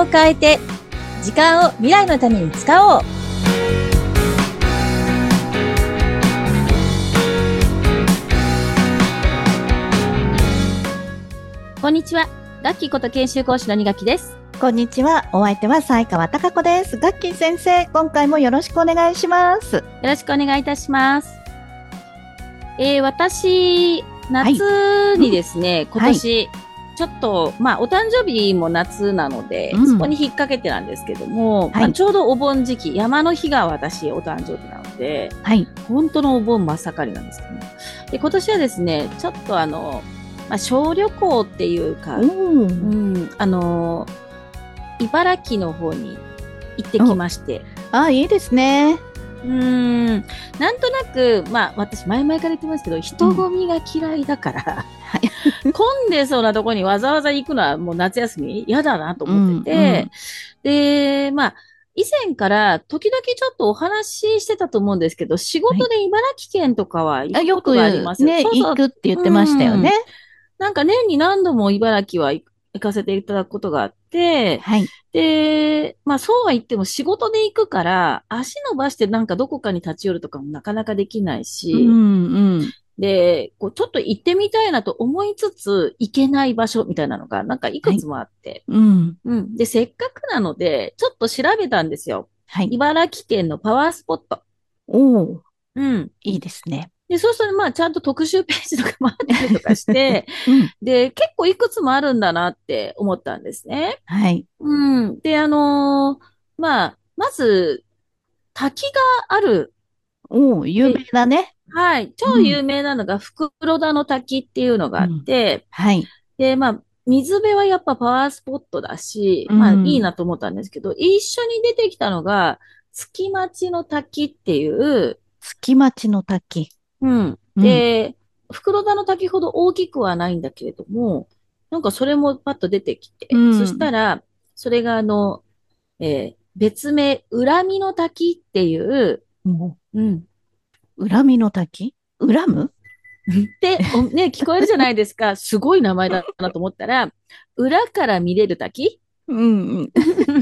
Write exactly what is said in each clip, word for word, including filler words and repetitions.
を変えて、時間を未来のために使おう。こんにちは。ガッキーこと研修講師の二垣です。 こんにちは。お相手は西川貴子です。ガッキー先生、今回もよろしくお願いします。よろしくお願いいたします。えー、私、夏にですね、はい、今年、はいちょっと、まあ、お誕生日も夏なので、うん、そこに引っ掛けてなんですけども、はいまあ、ちょうどお盆時期、山の日が私、お誕生日なので、はい、本当のお盆真っ盛りなんですけども。で、今年はですね、ちょっとあの、まあ、小旅行っていうか、うんうん、あの、茨城の方に行ってきまして。 ああ、いいですね。 うーん、なんとなく、まあ、私、前々から言ってますけど、人混みが嫌いだから、うん、混んでそうなとこにわざわざ行くのはもう夏休み嫌だなと思ってて、うんうん、で、まあ、以前から時々ちょっとお話ししてたと思うんですけど、仕事で茨城県とかは行くことがありますよ。 はい、よくね、 そうそう行くって言ってましたよね。 なんか年に何度も茨城は行かせていただくことがあって、はい、で、まあそうは言っても仕事で行くから、足伸ばしてなんかどこかに立ち寄るとかもなかなかできないし、うんうん、で、こうちょっと行ってみたいなと思いつつ、行けない場所みたいなのがなんかいくつもあって、はいうんうん、で、せっかくなので、ちょっと調べたんですよ。はい、茨城県のパワースポット。 おー、うん、いいですね。 で、そうすると、まあ、ちゃんと特集ページとかもあったりとかして、うん、で、結構いくつもあるんだなって思ったんですね。はい。うん。で、あのー、まあ、まず、滝がある。 おお、有名だね。 はい。超有名なのが、袋田の滝っていうのがあって、うん、はい。で、まあ、水辺はやっぱパワースポットだし、うん、まあ、いいなと思ったんですけど、一緒に出てきたのが、月町の滝っていう、 月町の滝。 うん。で、うん、袋田の滝ほど大きくはないんだけれども、なんかそれもパッと出てきて、うん、そしたら、それがあの、えー、別名、恨みの滝っていう、 うん。うん、恨みの滝恨むって、ね、聞こえるじゃないですか。すごい名前だなと思ったら、裏から見れる滝うんうん。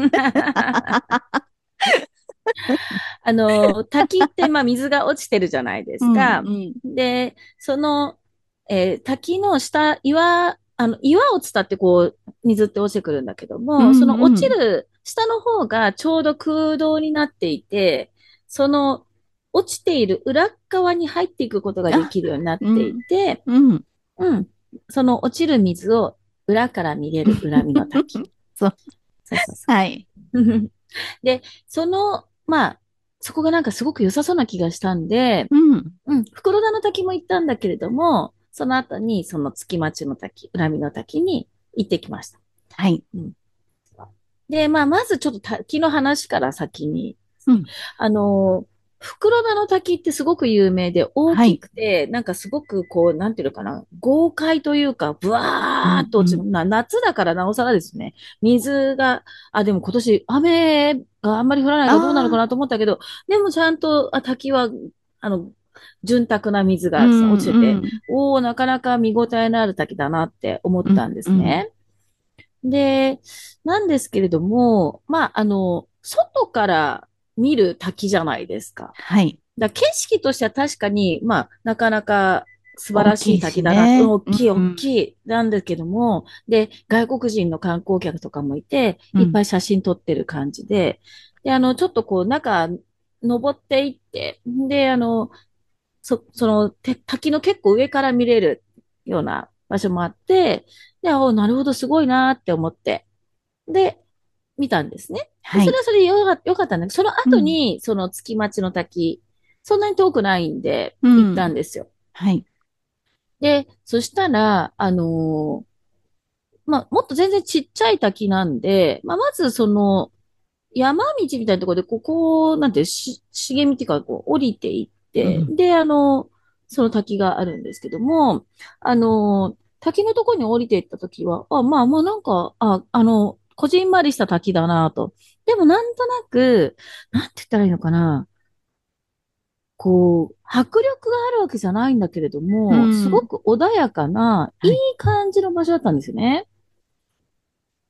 あの、滝って、まあ、水が落ちてるじゃないですか。うんうん、で、その、えー、滝の下、岩、あの、岩を伝ってこう、水って落ちてくるんだけども、うんうん、その落ちる下の方がちょうど空洞になっていて、その、落ちている裏側に入っていくことができるようになっていて、うん、うん、その落ちる水を裏から見れる恨みの滝。 そう。そうそうそう。はい。 で、その、まあ、そこがなんかすごく良さそうな気がしたんで、うん。うん。袋田の滝も行ったんだけれども、その後にその月町の滝、恨みの滝に行ってきました。はい。うん、で、まあ、まずちょっと滝の話から先に、うん、あの、袋田の滝ってすごく有名で大きくて、はい、なんかすごくこう、なんていうのかな、豪快というか、ブワーっと落ちる、うんうん、夏だからなおさらですね。水が、あ、でも今年雨があんまり降らないからどうなのかなと思ったけど、でもちゃんと、あ、滝は、あの、潤沢な水が落ちてて、うんうん、おおなかなか見応えのある滝だなって思ったんですね。うんうん、で、なんですけれども、まあ、あの、外から見る滝じゃないですか。はい。だ景色としては確かに、まあ、なかなか素晴らしい滝だな、大きい、大きい、なんですけども、で、外国人の観光客とかもいて、いっぱい写真撮ってる感じで、で、あの、ちょっとこう、中、登っていって、で、あの、そ、その、滝の結構上から見れるような場所もあって、で、おなるほど、すごいなって思って、で、見たんですね。で、それはそれでよかよかったんだけど、その後に、うん、その月町の滝、そんなに遠くないんで、行ったんですよ。うん、はい。で、そしたら、あのー、まあ、もっと全然ちっちゃい滝なんで、まあ、まずその、山道みたいなところで、ここ、なんて、し、茂みっていうか、こう、降りていって、うん、で、あの、その滝があるんですけども、あの、滝のところに降りていったときは、あ、まあ、まあ、なんか、あ、あの、こじんまりした滝だなと。でも、なんとなく、なんて言ったらいいのかな。こう、迫力があるわけじゃないんだけれども、うん、すごく穏やかな、いい感じの場所だったんですよね。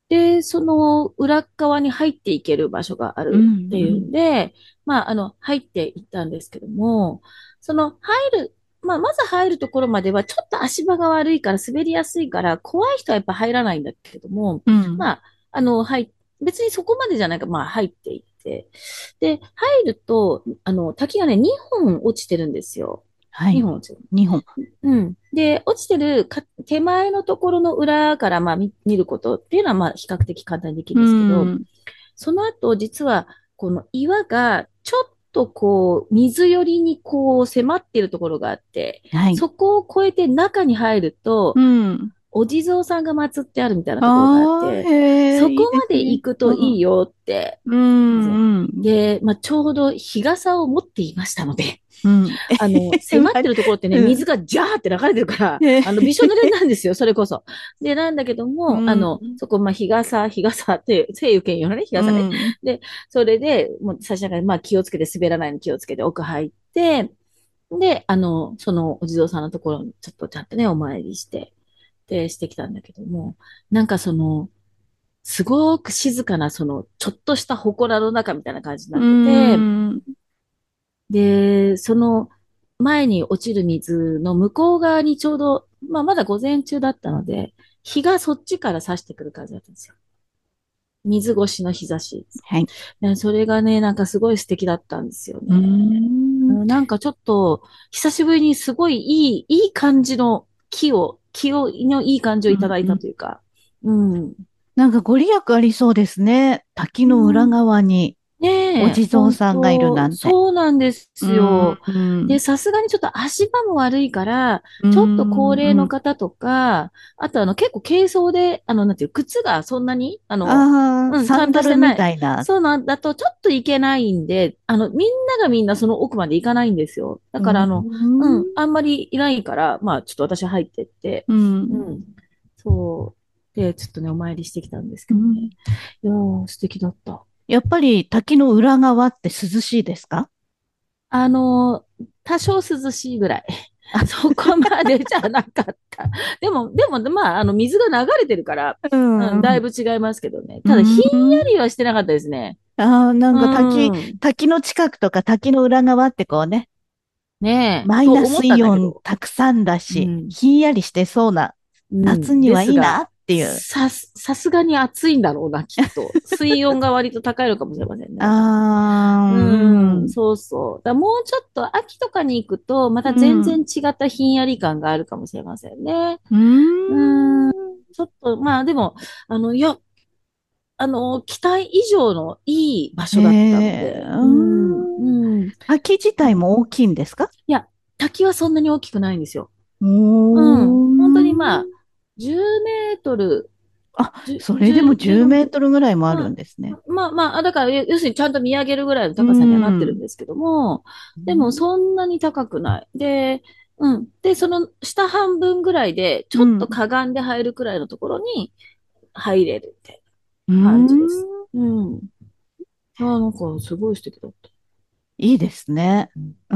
で、その裏側に入っていける場所があうるっていうんん、 で、まあ、あの、入っていったんですけども、その入る、まあ、まず入るところまではちょっと足場が悪いから滑りやすいから怖い人はやっぱ入らないんだけども、 うん。 まあ、あの、入、別にそこまでじゃないか、まあ入っていって、で、入ると、あの、滝がね、にほん落ちてるんですよ。2 はい。 本落ちてる。 日本。 うん。で、落ちてるか手前のところの裏からまあ見、見ることっていうのはまあ比較的簡単にできるうんですけど、 ん。 その後実はこの岩がちょっとこう水寄りにこう迫っているところがあって、 はい。 そこを越えて中に入ると、 うん。 お地蔵さんが祀ってあるみたいなところがあっああ、 て、 へえ、いいそこまでですね。 行くといいうん。 よってうですね。 ん、うん。 で、まあ、ちょうど日傘を持っていましたので、 うん。 あの、迫ってるところってね、 うん。 水がジャーって流れてるから、 へあの、びしょ濡れえ、 なんですよ、それこそ。で、なんだけども、あうん。 の、そこ、まあ、日傘、日傘って、晴雨兼用のね、日う傘ね。 ん。 で、それで、もう、最初から、まあ、気をつけて、滑らないように気をつけて、奥入って、で、あの、そのお地蔵さんのところに、ちょっとちゃんとね、お参りして、で、してきたんだけども、なんかその、すごく静かな、その、ちょっとした祠の中みたいな感じになうってて、 ん。 で、その前に落ちる水の向こう側にちょうど、まあまだ午前中だったので、日がそっちから差してくる感じだったんですよ。水越しの日差し。 はい。 でそれがね、なんかすごい素敵だったんですようね。 ん。 なんかちょっと、久しぶりにすごいいい、いい感じの木を、木を、のいい感じをいただいたうん。 というか、うん。 なんかご利益ありそうですね。滝の裏うん側におねえ、 地蔵本さんがいるな当、 んて。 そうなんでうすよ。で、 ん。 さすがにちょっと足場も悪いから、 うちょっと高ん。 齢うん。 の方とか、あとあの結構軽装で、あの、なんていう、靴がそんなに、あの、 ああ、 うん、ちゃんサンダルみとしてない。 たいな。 そうなんだとちょっといけないんで、あの、みんながみんなその奥まで行かないんですよ。だうからあの、うん、 ん。 あんまりいないから、まあちょっと私入ってって、 うん。 うん、そう。で、ちょっとね、お参りしてきたんですけどね。 うん。 いやー、素敵だった。 やっぱり滝の裏側って涼しいですか？ あの、多少涼しいぐらい。 あ、 そこまでじゃなかった。でも、でも、まあ、あの、水が流れてるから、 ううん、だいん。 ぶ違いますけどね。 うただ、ひんやん。 りはしてなかったですね。 ああ、なんうか滝、 ん。 滝の近くとか滝の裏側ってこうね、 ねえ、 マイナスと思ったんイオンだけど。 たくさんだし、 うん。 ひんやりしてそうなうん。 夏にはいいなですが、 っていう。 さす、さすがに暑いんだろうな、きっと。水温が割と高いのかもしれませんね。 ああ、 うん、 うん、 そうそう。だもうちょっと秋とかに行くと、また全うん、 然違ったひんやり感があるかもしれませんね。 うん、 ちょっと、まあでも、あの、いや、あの、期待以上のいい場え所だったのえ、 で、 ううん、 ん。 うん。 滝自体も大きいんですか？ いや、滝はそんなに大きくないんですよ。 おうん。本当にまあ、 ー。 じゅうメートル、 あ、 じゅう、 それでもじゅう、 10 15メートル。 メートルぐらいもあるまあ、 んですね。 まあまあ、だから、要要するにちゃんと見上げるぐらいのう高さにはなってるんん。 ですけども、でもうんそんなに高くない。で、うん。で、その下半分ぐらいで、ちょっとうん。 かがんで入るくらいのところに入れるってう感じです。 ん。 うん。ああ、なんかすごい素敵だった。 いいですね。 うんうん。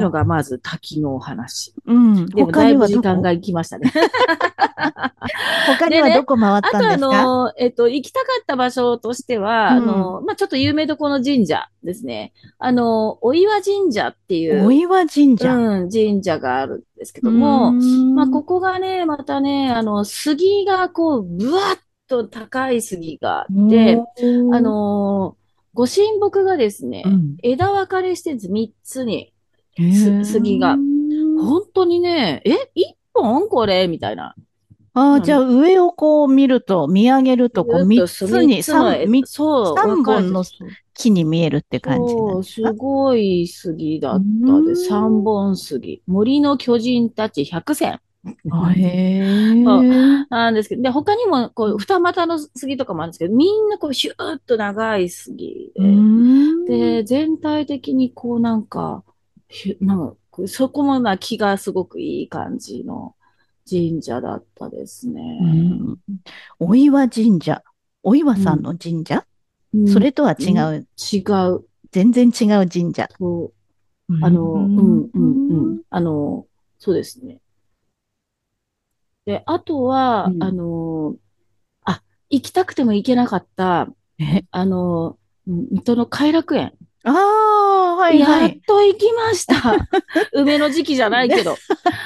というのがまず滝のお話。 うん。 でも他にだいぶはどこ？ 時間が行きましたね。 他にはどでね、 こ回ったんあとあですか？ の、えっと、行きたかった場所としては、あうん。 の、まあ、ちょっと有名どころの神社ですね。あの、お岩神社っていう、 お岩神社。 うん、神社があるんですけうーども、まあ、 ん。 ここがね、またね、あの、杉がこう、ぶわっと高い杉があっおて、あー。 の、ご神木がですね、 うん。 枝分かれしてるんです、みっつに、 へす、杉が。 え。 本当にね、え、いっぽんこれみたいな。 ああ、 うん、 じゃあ上をこう見ると、見上げると、こうずっ三とすみっつに、三、 つの枝、 三、 そう、分かれてる。 三本の木に見えるって感じなんそう、 ですか？ すごい杉だうーったで、三ん。 本杉。森の巨人たち百選。 あ、へそうえ。 なんですけど、で、他にも、こう、二股の杉とかもあるんですけど、みんなこう、シューッと長い杉うーで、 ん。 で、全体的にこう、なんか、ひゅなんか、こうそこもな気がすごくいい感じの神社だったですうね。 ん。お岩神社。お岩うん。 さんの神社？ うん、 それとは違んう。 違う。 全然違う神社。 そう。 うーあの、うん。 ん、うん、うん。あの、そうですね。で、あとは、あうん。 の、あ、 行きたくても行けなかった、 え、 あの、水戸の偕楽園。 ああ、はいはやっい。 と行きました。梅の時期じゃないけど。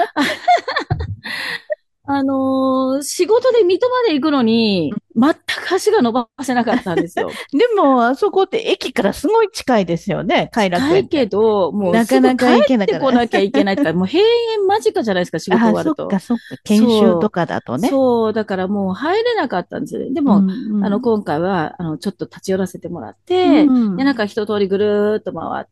あのー仕事で水戸まで行くのに、全く足が伸ばせなかったんですよ。 でも、あそこって駅からすごい近いですよね、偕楽近い園って。 けど、もうなかすぐ帰なか行けってなかった。 こなきゃいけないってか、もう閉園間近じゃないですか、仕事ああ、 終わると。 そっかそっか。研修とそう。 かだとね。 そう。だからもう入れなかったんですよね。でも、 うんうあの、 ん。 今回は、あの、ちょっと立ち寄らせてもらっうて、で、なんん。 か一通りぐるーっと回って、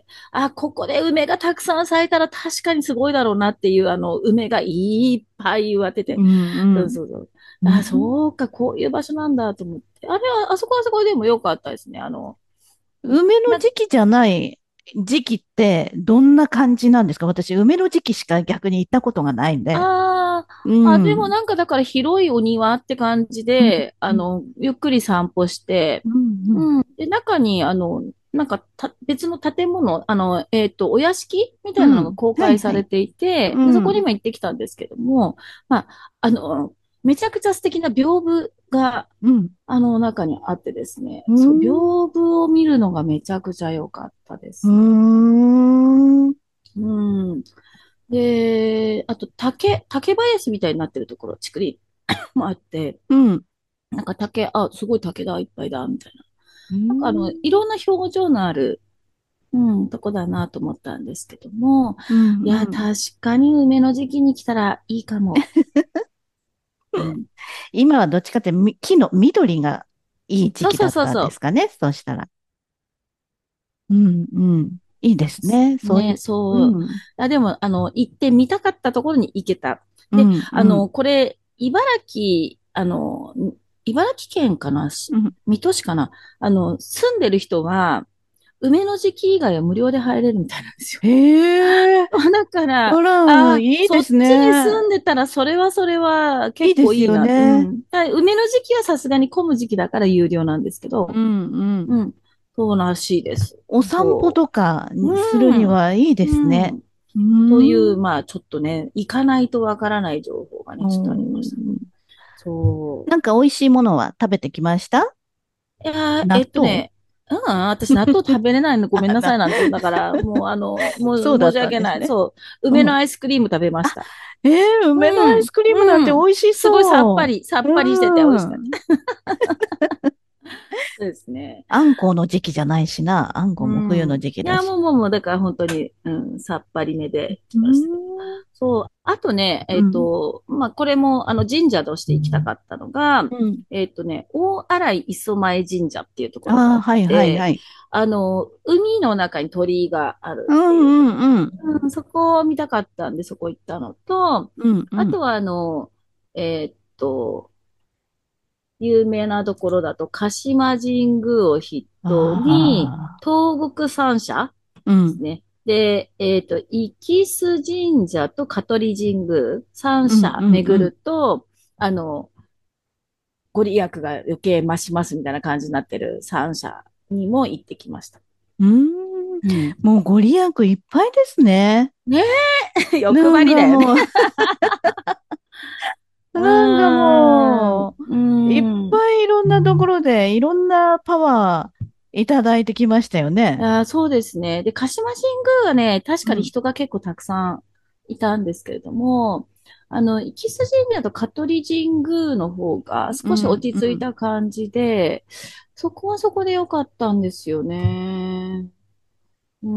あ、ここで梅がたくさん咲いたら確かにすごいだろうなっていう、あの、梅がいっぱい植わってて、 うんそううん。 そうそう。あ、 うん。 そうか、こういう場所なんだと思って。あれは、あそこはあそこでも良かったですね。あの、 梅のな、 時期じゃない時期ってどんな感じなんですか？私、梅の時期しか逆に行ったことがないんで。 ああ、あ、 うん。うん。 でもなんかだから広いお庭って感じうん。 で、あの、ゆっくり散歩して、 うん。 うん。で、中に、あの、なんかた、別の建物、あの、えっと、お屋敷みたいなのがうん。 公開はいはい。 されていて、で、そこにうん。 も行ってきたんですけども、まあ、あの、めちゃくちゃ素敵な屏風が、 うん。 あの、中にあってですね、 うそう、 ん。 屏風を見るのがめちゃくちゃ良かったでうすね。 ん。 うん。で、あと、竹、竹林みたいになってるところ、竹林もあって、 うん。 なんか竹、あ、すごい竹だ、いっぱいだ、みたいな。 うなんかあの、いん。 ろんな表情のある、うん、とこだなと思ったんですけども、 うん。 いや、 うん。 確かに梅の時期に来たらいいかも。うん。 今はどっちかってみ木の緑がいい時そうそう期だったんそうそですかね。そうしたら。うん。うん。いいですね。 う。ね、 そういう。うそう。 ん。 あ、でも、あの、行ってみたかったところに行けた。で、 うん。うん。 あの、これ、茨城、あの、茨城県かな、しうん。 水戸市かな。あの、住んでる人は、梅の時期以外は無料で入れるみたいなんですよ。 へえ。 だから、 あら、 あ、 いいですそっちに住ね。 んでたら、それはそれは結いいですよ構いいな。うね。 ん。だ梅の時期はさすがに混む時期だから有料なんですけど、 うん。うん。 うん。そうらしいです。 お散歩そとかう。 するにうん。 はいいですね。 うん。 うという、 ん。 まあ、ちょっとね、行かないとわからない情報がおね、ちょっとありましたね。 ー、 そなんか美味しいものは食べてきました？ う。いやー、えっと納豆？ ね、うん、私納豆食べれないのごめんあ、な、 なさいなんて、だから、もうあの、もうそうだっ申し訳ない。 たんですね。 そう。梅うん。 のアイスクリーム食べましあ、 た。 えー、梅のアうん。 イスクリームなんてうん。 美味しすごいさっぱそり、さう。 っぱりしてて美味しかっうん。 た。そうですね。 あんこうの時期じゃないしな。あんこうも冬のん。いや、も時期だし。 うもうもう、だから本当に、うん、さっぱりめでう来ましたけど。 ん。 そう。あとね、えっうん。 と、まあ、これも、あの、神社として行きたかったのが、 うん。 えっとね、大洗磯前神社っていうところがあああ、 っはいはいはて、 い。 あの、海の中に鳥居があるうっていうとこんうんうん。 ろ。うん、そこを見たかったんで、そこ行ったのと、 うんうん。 あとは、あの、えっと、有名なところだと、鹿島神宮を筆頭に、 ああ。 東国三社うん。 ですね。で、えっと、生洲神社と香取神宮、三うん社巡るうんうん。 と、あの、ご利益が余計増しますみたいな感じになってる三社にも行ってきました。 うーん。 うん。 もうご利益いっぱいですね。 ねえ、欲なん張りだよね。 かもう、 うなんかーん。 もうう、いっーん。 ぱいいろんなところでいろんなパワーいただいてきましたよね。 あー、そうですね。で、鹿島神宮はね、確かにうん。 人が結構たくさんいたんですけれども、あの、生洲神社と香取神宮の方がう少し落ん、 ち着いうん。 た感じで、そこはそこで良かったんですよね。うん。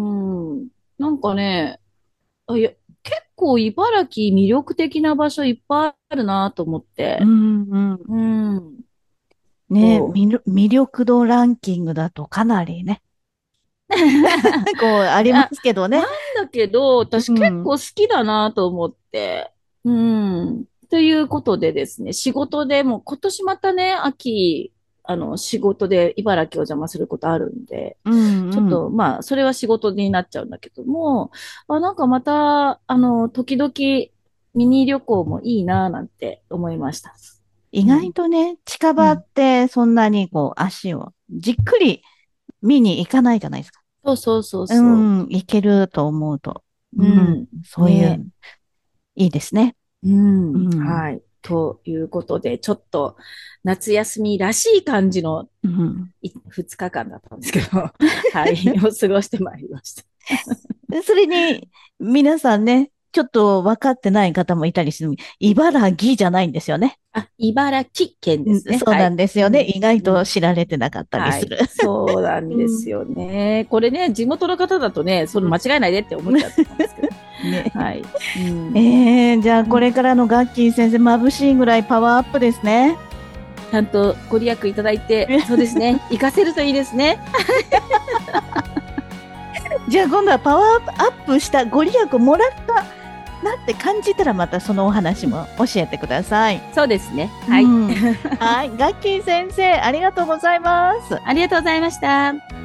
なんかね、あ、いや、結構茨城魅力的な場所いっぱいあるなと思って。 うん、うん。 うん。 ね、 そう。 魅力魅力度ランキングだとかなりね、こう、ありまあ、 すけどね。 なんだけど、私結うん、 構好きだなと思って。うん。ということでですね、仕事でも今年またね、秋、あの、仕事で茨城を邪魔することあるんで、 うん、うん。 ちょっと、まあ、それは仕事になっちゃうんだけども、あ、なんかまた、あの、時々ミニ旅行もいいななんて思いました。 意うん。 外とね、近場っうん。 てそんなにこう、足をじっくり見に行かないじゃないですか。 そうそうそううそん、行けると思うと。 う。ううん、 ん。ね。 そういう、いいですね。 うん。 うん。 はい。 ということで、ちょっと夏休みらしい感じのふつかかんだったんですけど、はい、を過ごしてまいりました。 それに、皆さんね、ちょっと分かってない方もいたりする。茨城じゃないんですよね。 あ、茨城県ですね。 そうなんですよね。はい、意外と知られてなかったりする。 はい、そうなんですよね。これね、地元の方だとね、その間違えないでって思っちゃうと思うんですけど。ね、はい。 うん、えー、じゃあこれからのガッキー先生、眩しいぐらいパワーアップですね。 ちゃんとご利益いただいて、そうですね、活かせるといいですね。 じゃあ今度はパワーアップしたご利益もらったなって感じたら、またそのお話も教えてください。 そうですね。はい。うん、 はい。ガッキー先生、ありがとうございます。 ありがとうございました。